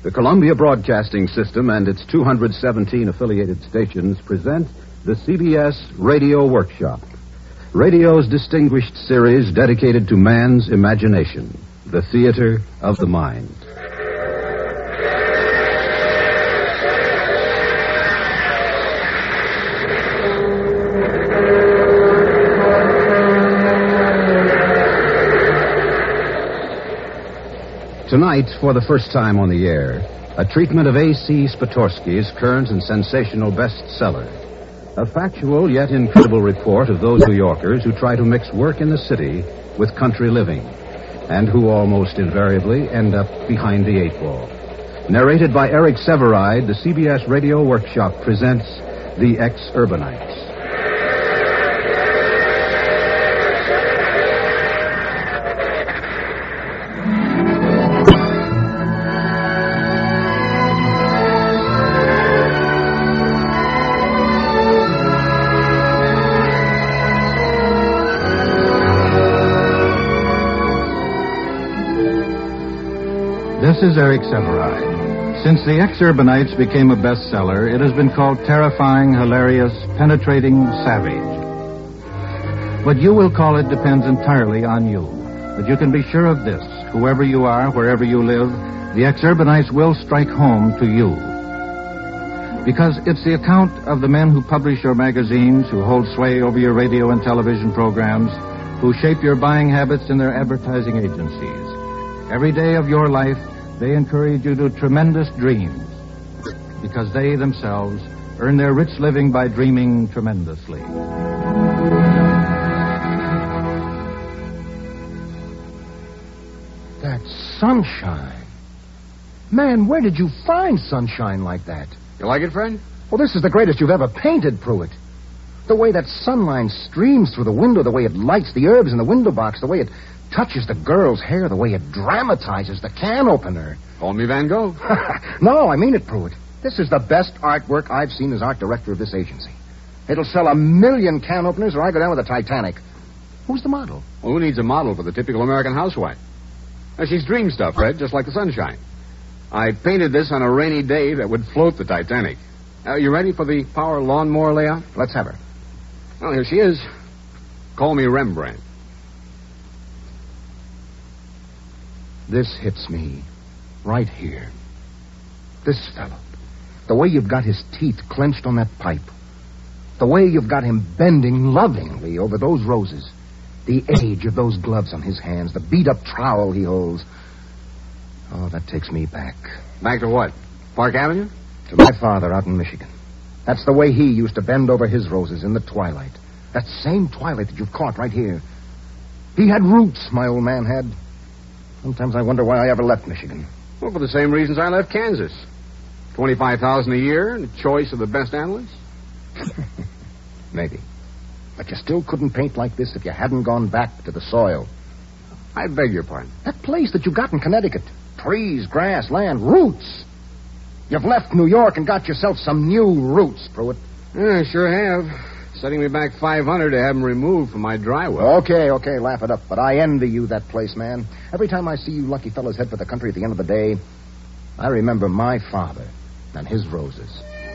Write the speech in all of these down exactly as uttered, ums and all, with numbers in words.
The Columbia Broadcasting System and its two hundred seventeen affiliated stations present the C B S Radio Workshop, radio's distinguished series dedicated to man's imagination, the theater of the mind. Tonight, for the first time on the air, a treatment of A C Spatorsky's current and sensational bestseller. A factual yet incredible report of those New Yorkers who try to mix work in the city with country living, and who almost invariably end up behind the eight ball. Narrated by Eric Severide, the C B S Radio Workshop presents The Ex-Urbanites. This is Eric Severide. Since The Ex-Urbanites became a bestseller, it has been called terrifying, hilarious, penetrating, savage. What you will call it depends entirely on you. But you can be sure of this. Whoever you are, wherever you live, The Ex-Urbanites will strike home to you. Because it's the account of the men who publish your magazines, who hold sway over your radio and television programs, who shape your buying habits in their advertising agencies. Every day of your life, they encourage you to tremendous dreams because they themselves earn their rich living by dreaming tremendously. That's sunshine. Man, where did you find sunshine like that? You like it, Fred? Well, this is the greatest you've ever painted, Pruitt. The way that sunlight streams through the window, the way it lights the herbs in the window box, the way it touches the girl's hair, the way it dramatizes the can opener. Call me Van Gogh. No, I mean it, Pruitt. This is the best artwork I've seen as art director of this agency. It'll sell a million can openers or I go down with the Titanic. Who's the model? Well, who needs a model for the typical American housewife? Now, she's dream stuff, Fred, just like the sunshine. I painted this on a rainy day that would float the Titanic. Are you ready for the power lawnmower layout? Let's have her. Well, here she is. Call me Rembrandt. This hits me right here. This fellow. The way you've got his teeth clenched on that pipe. The way you've got him bending lovingly over those roses. The age of those gloves on his hands. The beat-up trowel he holds. Oh, that takes me back. Back to what? Park Avenue? To my father out in Michigan. That's the way he used to bend over his roses in the twilight. That same twilight that you've caught right here. He had roots, my old man had. Sometimes I wonder why I ever left Michigan. Well, for the same reasons I left Kansas. twenty-five thousand dollars a year and a choice of the best analysts. Maybe. But you still couldn't paint like this if you hadn't gone back to the soil. I beg your pardon. That place that you got in Connecticut. Trees, grass, land, roots. You've left New York and got yourself some new roots, Pruitt. Yeah, I sure have. Setting me back five hundred dollars to have them removed from my dry well. Okay, okay, laugh it up. But I envy you that place, man. Every time I see you lucky fellas head for the country at the end of the day, I remember my father and his roses.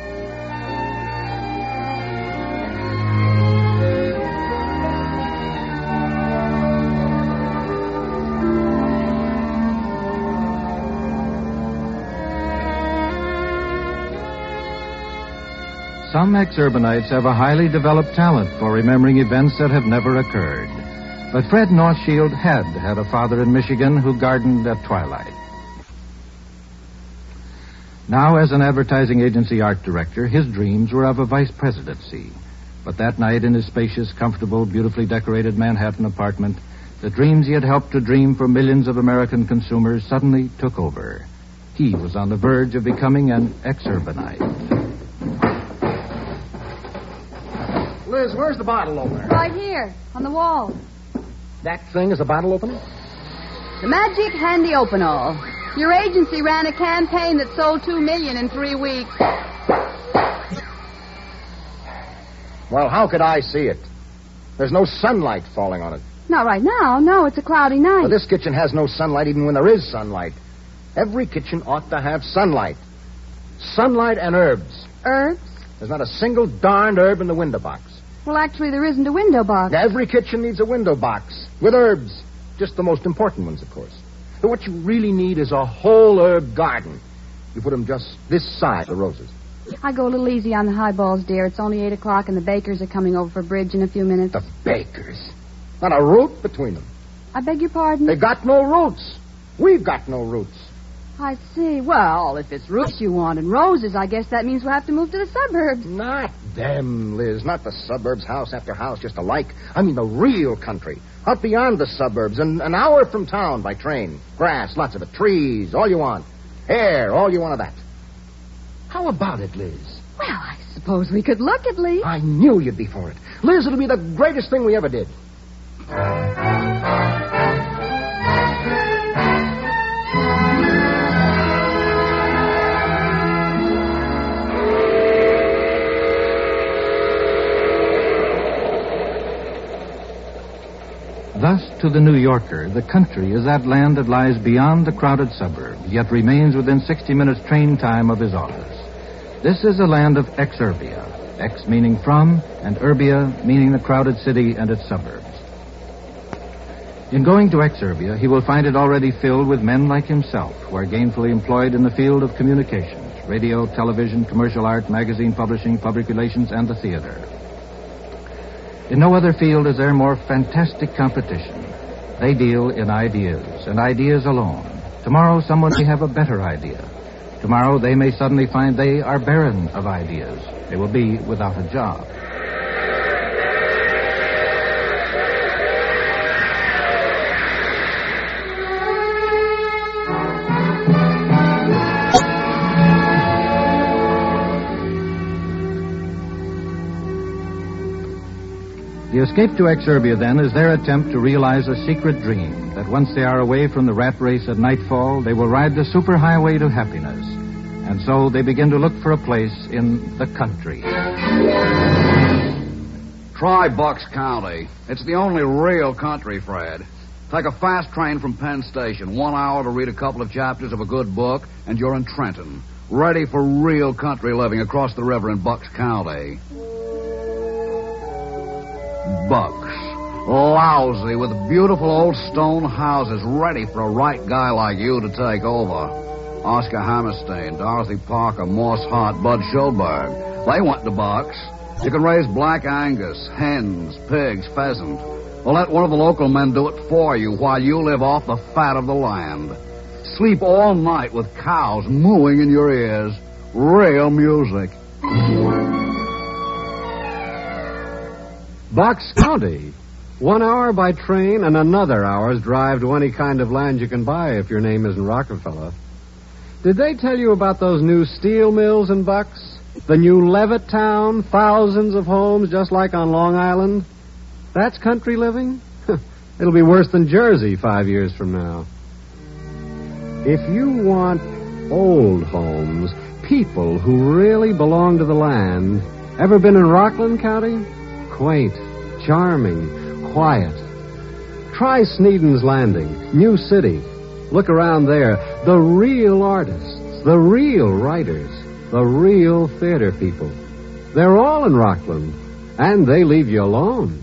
Some ex-urbanites have a highly developed talent for remembering events that have never occurred. But Fred Northshield had had a father in Michigan who gardened at twilight. Now, as an advertising agency art director, his dreams were of a vice presidency. But that night in his spacious, comfortable, beautifully decorated Manhattan apartment, the dreams he had helped to dream for millions of American consumers suddenly took over. He was on the verge of becoming an ex-urbanite. Liz, where's the bottle opener? Right here, on the wall. That thing is a bottle opener? The Magic Handy Open-All. Your agency ran a campaign that sold two million in three weeks. Well, how could I see it? There's no sunlight falling on it. Not right now. No, it's a cloudy night. Well, this kitchen has no sunlight even when there is sunlight. Every kitchen ought to have sunlight. Sunlight and herbs. Herbs? There's not a single darned herb in the window box. Well, actually, there isn't a window box. Every kitchen needs a window box with herbs. Just the most important ones, of course. But what you really need is a whole herb garden. You put them just this side of the roses. I go a little easy on the highballs, dear. It's only eight o'clock, and the bakers are coming over for bridge in a few minutes. The bakers. Not a root between them. I beg your pardon? They've got no roots. We've got no roots. I see. Well, if it's roots you want and roses, I guess that means we'll have to move to the suburbs. Not them, Liz. Not the suburbs, house after house, just alike. I mean the real country. Out beyond the suburbs, and an hour from town by train. Grass, lots of it. Trees, all you want. Air, all you want of that. How about it, Liz? Well, I suppose we could look at least. I knew you'd be for it. Liz, it'll be the greatest thing we ever did. Thus, to the New Yorker, the country is that land that lies beyond the crowded suburbs, yet remains within sixty minutes train time of his office. This is a land of exurbia, ex meaning from, and urbia meaning the crowded city and its suburbs. In going to exurbia, he will find it already filled with men like himself, who are gainfully employed in the field of communications, radio, television, commercial art, magazine publishing, public relations, and the theater. In no other field is there more fantastic competition. They deal in ideas, and ideas alone. Tomorrow, someone may have a better idea. Tomorrow, they may suddenly find they are barren of ideas. They will be without a job. The escape to exurbia, then, is their attempt to realize a secret dream, that once they are away from the rat race at nightfall, they will ride the superhighway to happiness. And so they begin to look for a place in the country. Try Bucks County. It's the only real country, Fred. Take a fast train from Penn Station, one hour to read a couple of chapters of a good book, and you're in Trenton, ready for real country living across the river in Bucks County. Bucks. Lousy, with beautiful old stone houses ready for a right guy like you to take over. Oscar Hammerstein, Dorothy Parker, Morse Hart, Bud Schulberg. They went to Bucks. You can raise black Angus, hens, pigs, pheasant. Or let one of the local men do it for you while you live off the fat of the land. Sleep all night with cows mooing in your ears. Real music. Bucks County. One hour by train and another hour's drive to any kind of land you can buy if your name isn't Rockefeller. Did they tell you about those new steel mills in Bucks? The new Levitt town, thousands of homes just like on Long Island? That's country living? It'll be worse than Jersey five years from now. If you want old homes, people who really belong to the land, ever been in Rockland County? Quaint, charming, quiet. Try Sneeden's Landing, New City. Look around there. The real artists, the real writers, the real theater people. They're all in Rockland, and they leave you alone.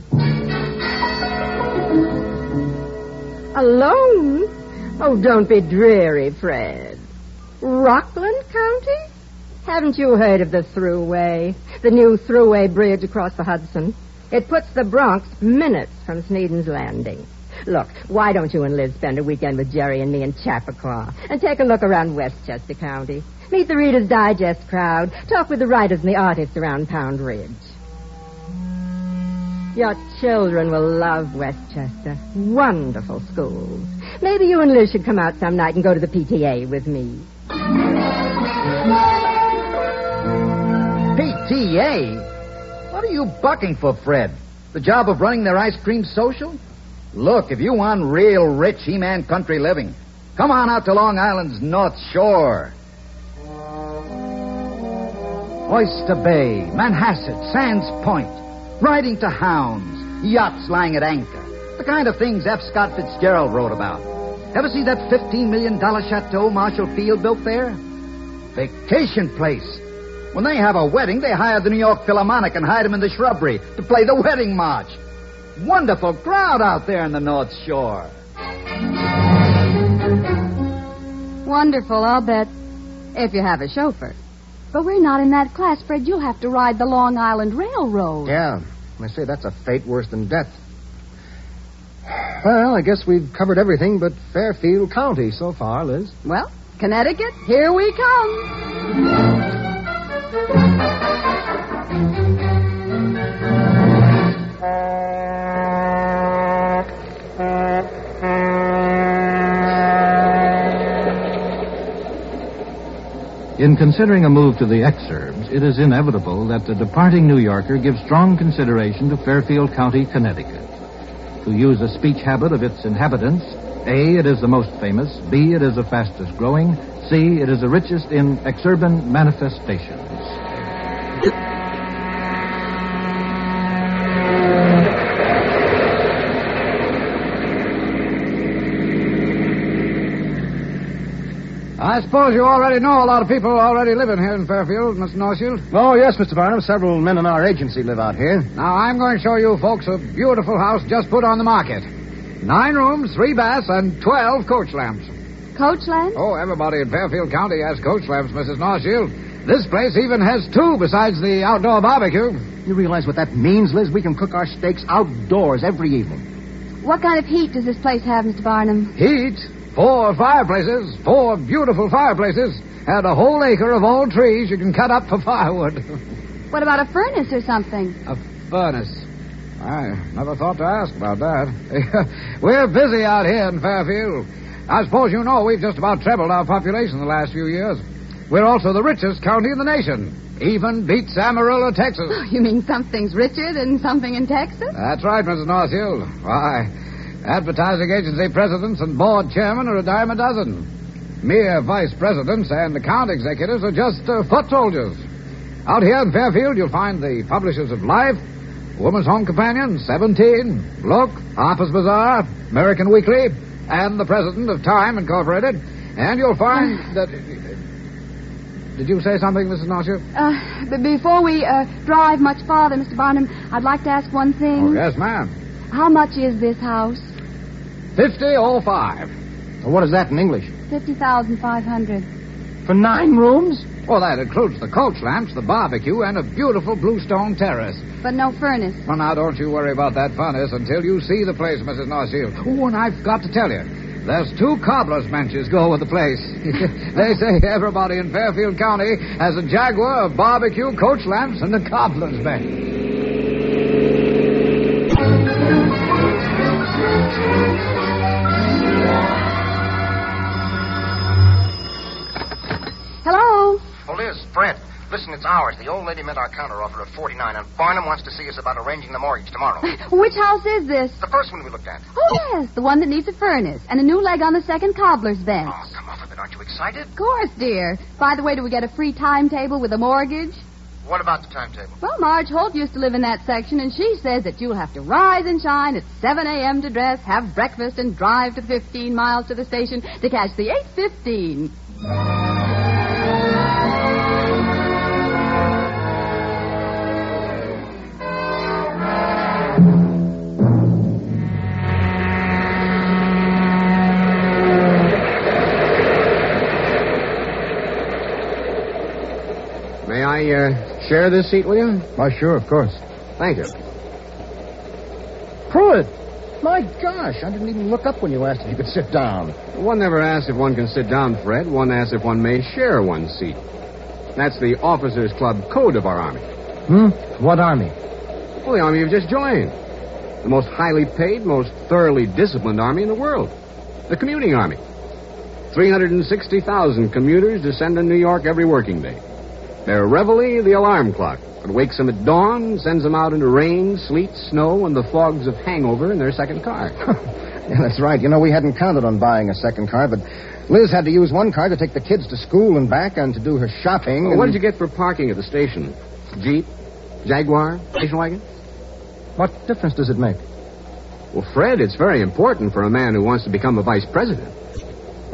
Alone? Oh, don't be dreary, Fred. Rockland County? Haven't you heard of the Thruway? The new Thruway bridge across the Hudson? It puts the Bronx minutes from Sneeden's Landing. Look, why don't you and Liz spend a weekend with Jerry and me in Chappaqua and take a look around Westchester County? Meet the Reader's Digest crowd. Talk with the writers and the artists around Pound Ridge. Your children will love Westchester. Wonderful schools. Maybe you and Liz should come out some night and go to the P T A with me. P T A? What are you bucking for, Fred? The job of running their ice cream social? Look, if you want real rich He-Man country living, come on out to Long Island's North Shore. Oyster Bay, Manhasset, Sands Point, riding to hounds, yachts lying at anchor, the kind of things F. Scott Fitzgerald wrote about. Ever see that fifteen million dollars chateau Marshall Field built there? Vacation place. When they have a wedding, they hire the New York Philharmonic and hide them in the shrubbery to play the wedding march. Wonderful crowd out there in the North Shore. Wonderful, I'll bet. If you have a chauffeur. But we're not in that class, Fred. You'll have to ride the Long Island Railroad. Yeah. I say that's a fate worse than death. Well, I guess we've covered everything but Fairfield County so far, Liz. Well, Connecticut, here we come. In considering a move to the exurbs, it is inevitable that the departing New Yorker gives strong consideration to Fairfield County, Connecticut. To use a speech habit of its inhabitants, A, it is the most famous, B, it is the fastest growing, C, it is the richest in exurban manifestations. I suppose you already know a lot of people already living here in Fairfield, Mister Northfield. Oh, yes, Mister Barnum. Several men in our agency live out here. Now, I'm going to show you folks a beautiful house just put on the market. Nine rooms, three baths, and twelve coach lamps. Coach lamps? Oh, everybody in Fairfield County has coach lamps, Missus Northfield. This place even has two besides the outdoor barbecue. You realize what that means, Liz? We can cook our steaks outdoors every evening. What kind of heat does this place have, Mister Barnum? Heat? Four fireplaces, four beautiful fireplaces, and a whole acre of old trees you can cut up for firewood. What about a furnace or something? A furnace? I never thought to ask about that. We're busy out here in Fairfield. I suppose you know we've just about trebled our population the last few years. We're also the richest county in the nation. Even beats Amarillo, Texas. Oh, you mean something's richer than something in Texas? That's right, Missus Northfield. Why, advertising agency presidents and board chairmen are a dime a dozen. Mere vice presidents and account executives are just uh, foot soldiers. Out here in Fairfield, you'll find the publishers of Life, Woman's Home Companion, Seventeen, Look, Harper's Bazaar, American Weekly, and the president of Time Incorporated. And you'll find that... Did you say something, Missus Northfield? Uh, but before we uh, drive much farther, Mister Barnum, I'd like to ask one thing. Oh, yes, ma'am. How much is this house? Fifty oh five. Well, what is that in English? Fifty thousand five hundred. For nine rooms? Well, that includes the coach lamps, the barbecue, and a beautiful bluestone terrace. But no furnace. Well, now, don't you worry about that furnace until you see the place, Missus Northfield. Oh, and I've got to tell you, there's two cobbler's benches go with the place. They say everybody in Fairfield County has a Jaguar, a barbecue, coach lamps, and a cobbler's bench. Hello? Oh, Liz, Fred, listen, it's ours. The old lady met our counter offer of forty-nine, and Barnum wants to see us about arranging the mortgage tomorrow. Which house is this? The first one we looked at. Oh, yes, the one that needs a furnace and a new leg on the second cobbler's bench. Oh, come off of it. Aren't you excited? Of course, dear. By the way, do we get a free timetable with a mortgage? What about the timetable? Well, Marge Holt used to live in that section, and she says that you'll have to rise and shine at seven a.m. to dress, have breakfast, and drive to fifteen miles to the station to catch the eight fifteen. May I uh, share this seat with you? Oh, sure, of course. Thank you. Pruitt! My gosh, I didn't even look up when you asked if you could sit down. One never asks if one can sit down, Fred. One asks if one may share one seat. That's the Officers Club code of our Army. Hmm? What Army? Well, the Army you've just joined. The most highly paid, most thoroughly disciplined Army in the world. The Commuting Army. three hundred sixty thousand commuters descend on New York every working day. Their reveille, the alarm clock. It wakes them at dawn, sends them out into rain, sleet, snow, and the fogs of hangover in their second car. Yeah, that's right. You know, we hadn't counted on buying a second car, but Liz had to use one car to take the kids to school and back and to do her shopping. Well, and... what did you get for parking at the station? Jeep? Jaguar? Station wagon? What difference does it make? Well, Fred, it's very important for a man who wants to become a vice president.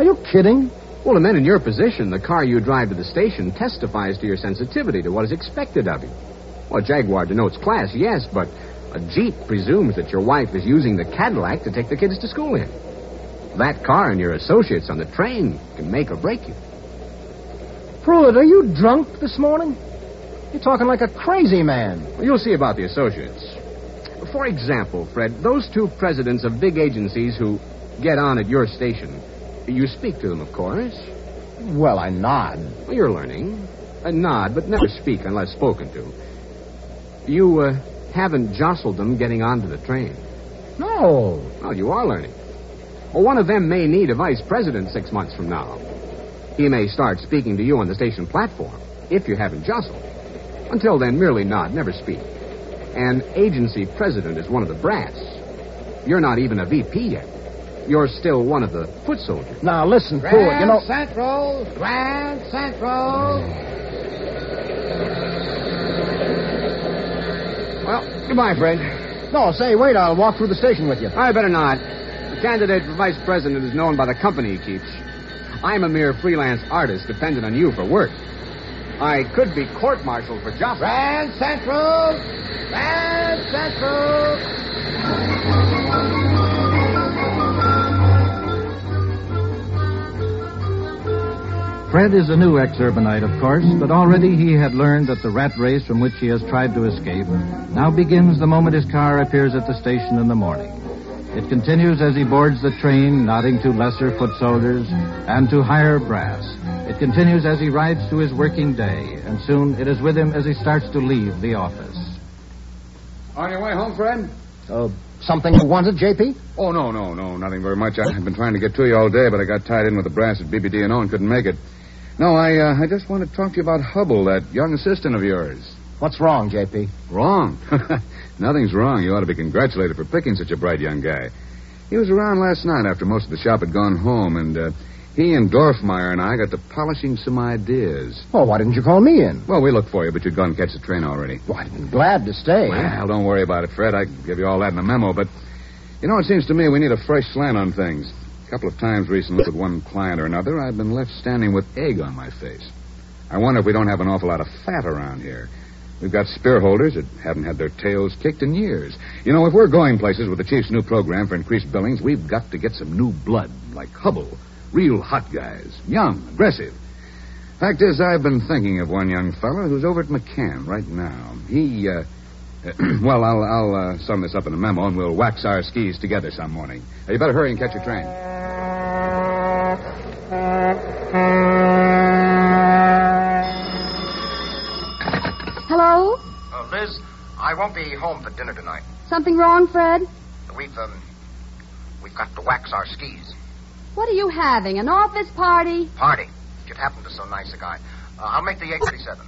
Are you kidding? Well, the men in your position, the car you drive to the station testifies to your sensitivity to what is expected of you. Well, a Jaguar denotes class, yes, but a Jeep presumes that your wife is using the Cadillac to take the kids to school in. That car and your associates on the train can make or break you. Pruitt, are you drunk this morning? You're talking like a crazy man. Well, you'll see about the associates. For example, Fred, those two presidents of big agencies who get on at your station, you speak to them, of course. Well, I nod. Well, you're learning. A nod, but never speak unless spoken to. You uh, haven't jostled them getting onto the train. No. Well, you are learning. Well, one of them may need a vice president six months from now. He may start speaking to you on the station platform, if you haven't jostled. Until then, merely nod, never speak. An agency president is one of the brass. You're not even a V P yet. You're still one of the foot soldiers. Now, listen, Grand Pruitt, you know... Central! Grand Central! Well, goodbye, Fred. No, say, wait, I'll walk through the station with you. I better not. The candidate for vice president is known by the company he keeps. I'm a mere freelance artist dependent on you for work. I could be court-martialed for jostling. Grand Central! Grand Central! Fred is a new ex-urbanite, of course, but already he had learned that the rat race from which he has tried to escape now begins the moment his car appears at the station in the morning. It continues as he boards the train, nodding to lesser foot soldiers and to higher brass. It continues as he rides to his working day, and soon it is with him as he starts to leave the office. On your way home, Fred? Uh, something you wanted, J P? Oh, no, no, no, nothing very much. I've been trying to get to you all day, but I got tied in with the brass at B B D and O and couldn't make it. No, I uh, I just want to talk to you about Hubble, that young assistant of yours. What's wrong, J P? Wrong? Nothing's wrong. You ought to be congratulated for picking such a bright young guy. He was around last night after most of the shop had gone home, and uh, he and Dorfmeyer and I got to polishing some ideas. Well, why didn't you call me in? Well, we looked for you, but you'd gone and catch the train already. Well, I'd been glad to stay. Well, don't worry about it, Fred. I can give you all that in the memo, but, you know, it seems to me we need a fresh slant on things. A couple of times recently with one client or another, I've been left standing with egg on my face. I wonder if we don't have an awful lot of fat around here. We've got spear holders that haven't had their tails kicked in years. You know, if we're going places with the chief's new program for increased billings, we've got to get some new blood, like Hubble. Real hot guys. Young, aggressive. Fact is, I've been thinking of one young fellow who's over at McCann right now. He, uh... well, I'll, I'll uh, sum this up in a memo, and we'll wax our skis together some morning. Uh, you better hurry and catch your train. Hello? Uh, Liz, I won't be home for dinner tonight. Something wrong, Fred? We've, um, we've got to wax our skis. What are you having, an office party? Party. It happened to so nice a guy. Uh, I'll make the eight thirty-seven.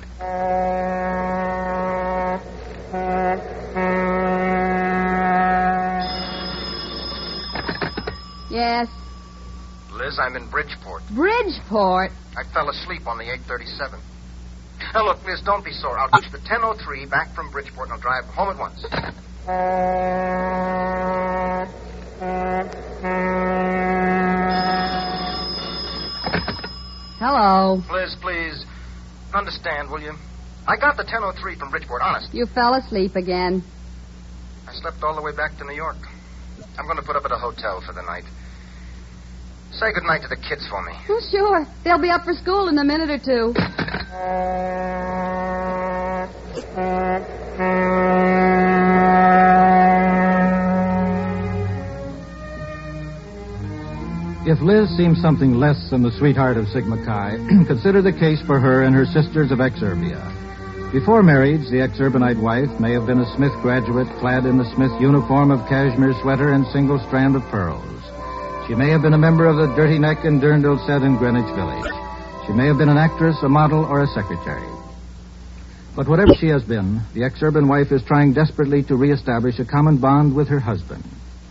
Yes. Liz, I'm in Bridgeport. Bridgeport? I fell asleep on the eight thirty-seven. Now, look, Liz, don't be sore. I'll catch the ten oh three back from Bridgeport, and I'll drive home at once. Hello. Liz, please, understand, will you? I got the ten oh three from Bridgeport, honest. You fell asleep again. I slept all the way back to New York. I'm going to put up at a hotel for the night. Say goodnight to the kids for me. Oh, sure. They'll be up for school in a minute or two. If Liz seems something less than the sweetheart of Sigma Chi, consider the case for her and her sisters of Exurbia. Before marriage, the ex-urbanite wife may have been a Smith graduate clad in the Smith uniform of cashmere sweater and single strand of pearls. She may have been a member of the Dirty Neck and Dirndl set in Greenwich Village. She may have been an actress, a model, or a secretary. But whatever she has been, the ex-urban wife is trying desperately to reestablish a common bond with her husband.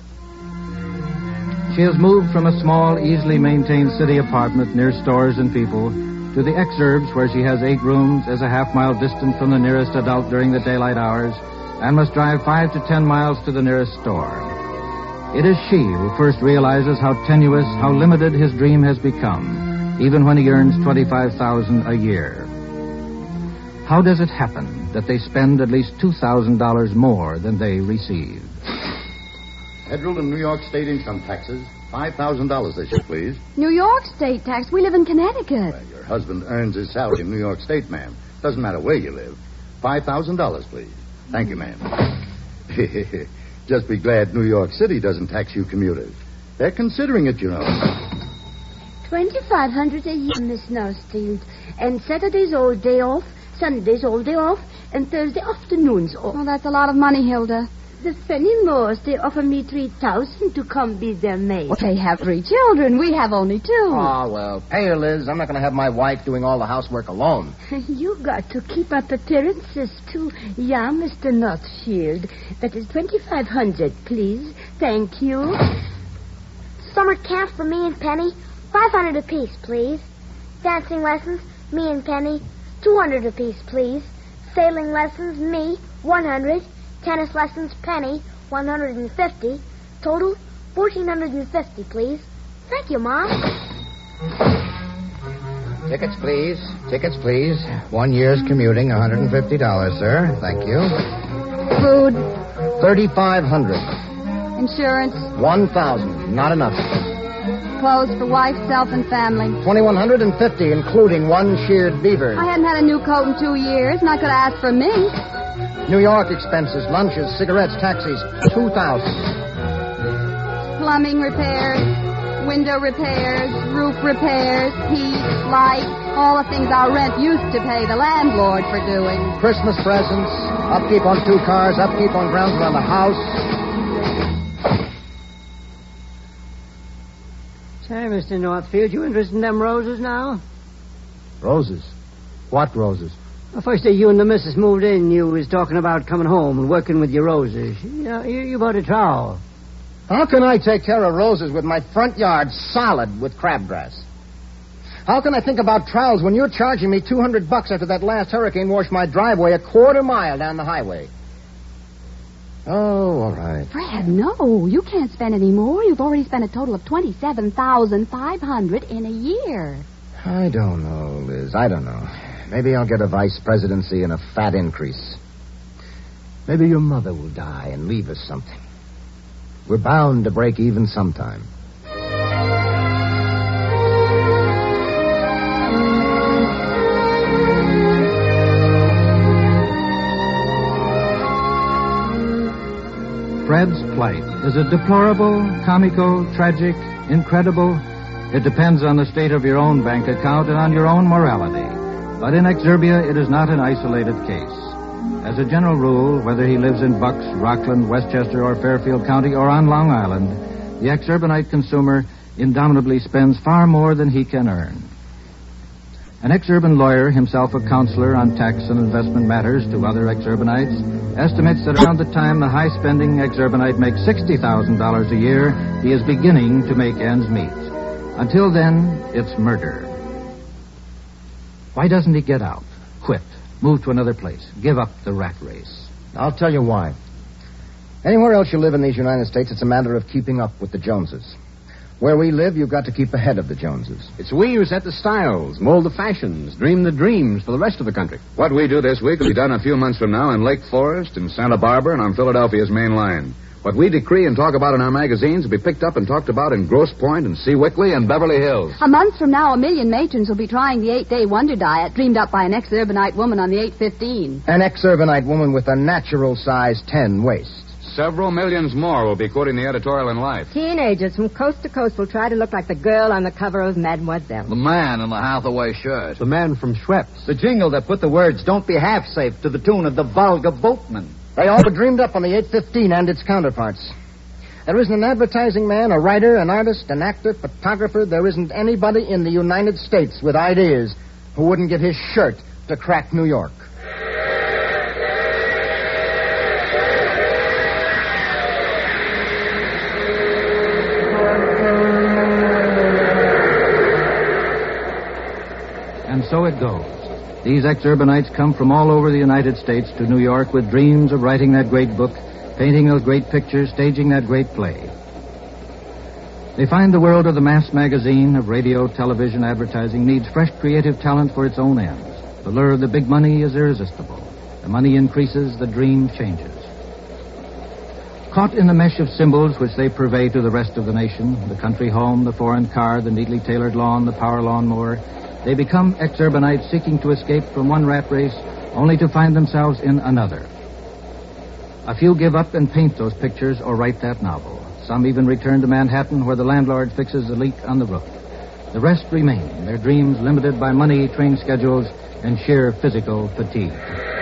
She has moved from a small, easily maintained city apartment near stores and people to the exurbs where she has eight rooms as a half-mile distant from the nearest adult during the daylight hours and must drive five to ten miles to the nearest store. It is she who first realizes how tenuous, how limited his dream has become, even when he earns twenty-five thousand dollars a year. How does it happen that they spend at least two thousand dollars more than they receive? Federal and New York state income taxes, five thousand dollars this year, please. New York state tax. We live in Connecticut. Well, your husband earns his salary in New York state, ma'am. Doesn't matter where you live. five thousand dollars, please. Thank you, ma'am. Just be glad New York City doesn't tax you commuters. They're considering it, you know. twenty-five hundred a year, Miss Northfield. And Saturday's all day off, Sunday's all day off, and Thursday afternoons off. Well, that's a lot of money, Hilda. The Fenimores, they offer me three thousand to come be their maid. Well, they have three children. We have only two. Oh, well, pay her, Liz. I'm not going to have my wife doing all the housework alone. You got to keep up appearances, too. Yeah, Mister Northfield. That is twenty-five hundred, please. Thank you. Summer camp for me and Penny, five hundred apiece, please. Dancing lessons, me and Penny, two hundred apiece, please. Sailing lessons, me, one hundred. Tennis lessons, Penny, one hundred fifty. Total, fourteen hundred fifty, please. Thank you, Mom. Tickets, please. Tickets, please. One year's commuting, one hundred fifty dollars, sir. Thank you. Food. thirty-five hundred. Insurance. one thousand. Not enough. Clothes for wife, self, and family. twenty-one hundred fifty, including one sheared beaver. I hadn't had a new coat in two years, and I could ask for me. New York expenses, lunches, cigarettes, taxis, two thousand. Plumbing repairs, window repairs, roof repairs, heat, light, all the things our rent used to pay the landlord for doing. Christmas presents, upkeep on two cars, upkeep on grounds around the house. Say, Mister Northfield, you interested in them roses now? Roses? What roses? The first day you and the missus moved in, you was talking about coming home and working with your roses. You know, you, you bought a trowel. How can I take care of roses with my front yard solid with crabgrass? How can I think about trowels when you're charging me two hundred bucks after that last hurricane washed my driveway a quarter mile down the highway? Oh, all right. Fred, no. You can't spend any more. You've already spent a total of twenty-seven thousand five hundred dollars in a year. I don't know, Liz. I don't know. Maybe I'll get a vice presidency and a fat increase. Maybe your mother will die and leave us something. We're bound to break even sometime. Fred's plight. Is it deplorable, comical, tragic, incredible? It depends on the state of your own bank account and on your own morality. But in Exurbia, it is not an isolated case. As a general rule, whether he lives in Bucks, Rockland, Westchester, or Fairfield County, or on Long Island, the exurbanite consumer indomitably spends far more than he can earn. An exurban lawyer, himself a counselor on tax and investment matters to other exurbanites, estimates that around the time the high-spending exurbanite makes sixty thousand dollars a year, he is beginning to make ends meet. Until then, it's murder. Why doesn't he get out, quit, move to another place, give up the rat race? I'll tell you why. Anywhere else you live in these United States, it's a matter of keeping up with the Joneses. Where we live, you've got to keep ahead of the Joneses. It's we who set the styles, mold the fashions, dream the dreams for the rest of the country. What we do this week will be done a few months from now in Lake Forest, in Santa Barbara, and on Philadelphia's main line. What we decree and talk about in our magazines will be picked up and talked about in Grosse Pointe and Seawickley and Beverly Hills. A month from now, a million matrons will be trying the eight-day wonder diet dreamed up by an ex-urbanite woman on the eight fifteen. An ex-urbanite woman with a natural size ten waist. Several millions more will be quoting the editorial in Life. Teenagers from coast to coast will try to look like the girl on the cover of Mademoiselle. The man in the Hathaway shirt. The man from Schweppes. The jingle that put the words, "Don't be half safe," to the tune of the Vulgar Boatman. They all were dreamed up on the eight fifteen and its counterparts. There isn't an advertising man, a writer, an artist, an actor, photographer. There isn't anybody in the United States with ideas who wouldn't give his shirt to crack New York. And so it goes. These ex-urbanites come from all over the United States to New York with dreams of writing that great book, painting those great pictures, staging that great play. They find the world of the mass magazine, of radio, television, advertising needs fresh creative talent for its own ends. The lure of the big money is irresistible. The money increases, the dream changes. Caught in the mesh of symbols which they purvey to the rest of the nation, the country home, the foreign car, the neatly tailored lawn, the power lawnmower, they become exurbanites seeking to escape from one rat race only to find themselves in another. A few give up and paint those pictures or write that novel. Some even return to Manhattan where the landlord fixes a leak on the roof. The rest remain, their dreams limited by money, train schedules, and sheer physical fatigue.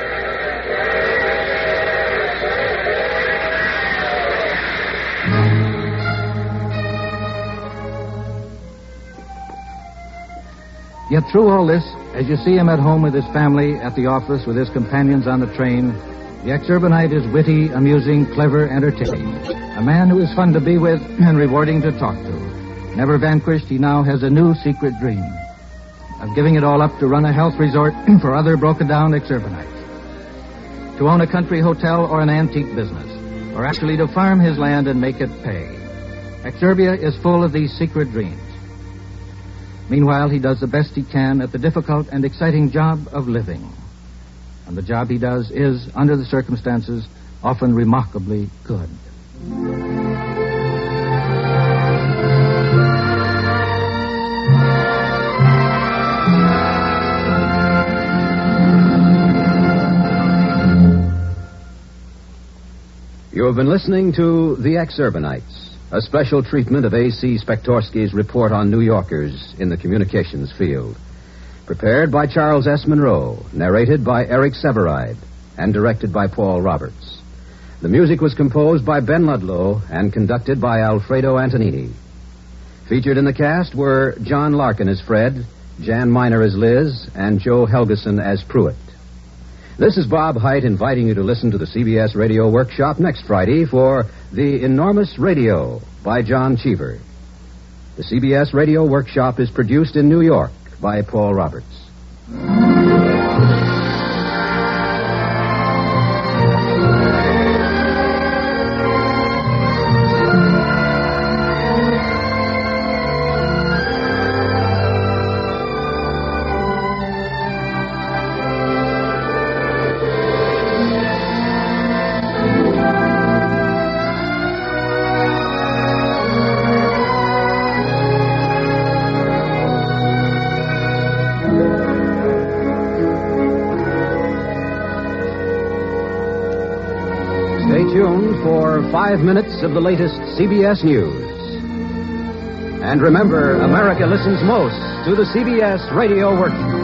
Yet through all this, as you see him at home with his family, at the office with his companions on the train, the exurbanite is witty, amusing, clever, entertaining. A man who is fun to be with and rewarding to talk to. Never vanquished, he now has a new secret dream of giving it all up to run a health resort for other broken-down exurbanites. To own a country hotel or an antique business, or actually to farm his land and make it pay. Exurbia is full of these secret dreams. Meanwhile, he does the best he can at the difficult and exciting job of living. And the job he does is, under the circumstances, often remarkably good. You have been listening to The Exurbanites, a special treatment of A C Spektorsky's report on New Yorkers in the communications field. Prepared by Charles S. Monroe, narrated by Eric Severide, and directed by Paul Roberts. The music was composed by Ben Ludlow and conducted by Alfredo Antonini. Featured in the cast were John Larkin as Fred, Jan Miner as Liz, and Joe Helgeson as Pruitt. This is Bob Hite inviting you to listen to the C B S Radio Workshop next Friday for The Enormous Radio by John Cheever. The C B S Radio Workshop is produced in New York by Paul Roberts. For five minutes of the latest C B S News. And remember, America listens most to the C B S Radio Workshop.